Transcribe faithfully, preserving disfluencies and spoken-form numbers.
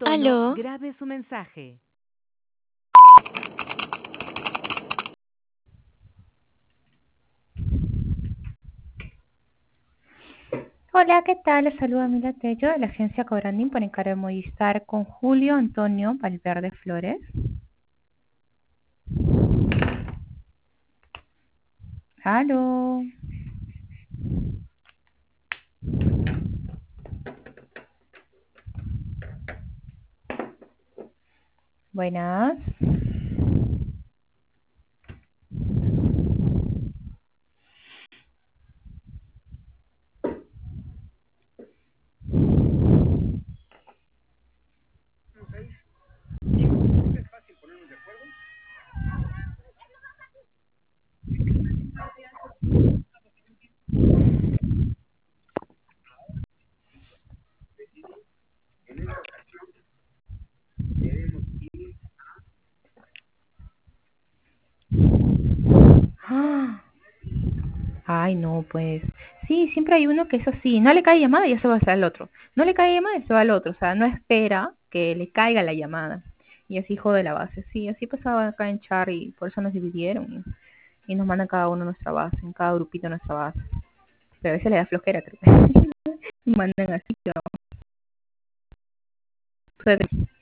tono, ¿Aló? grabe su mensaje. Hola, ¿qué tal? Les saluda Mila Tello de la agencia Cobrandín por encargo de Movistar con Julio Antonio Valverde Flores. ¿Aló? Buenas. Ah. Ay, no, pues. Sí, siempre hay uno que es así. No le cae llamada y ya se va hacia el otro. No le cae llamada y se va al otro. O sea, no espera que le caiga la llamada. Y así jode la base. Sí, así pasaba acá en Char y por eso nos dividieron. Y, y nos mandan cada uno a nuestra base, en cada grupito a nuestra base. Pero a veces le da flojera, creo. Y mandan así, pero...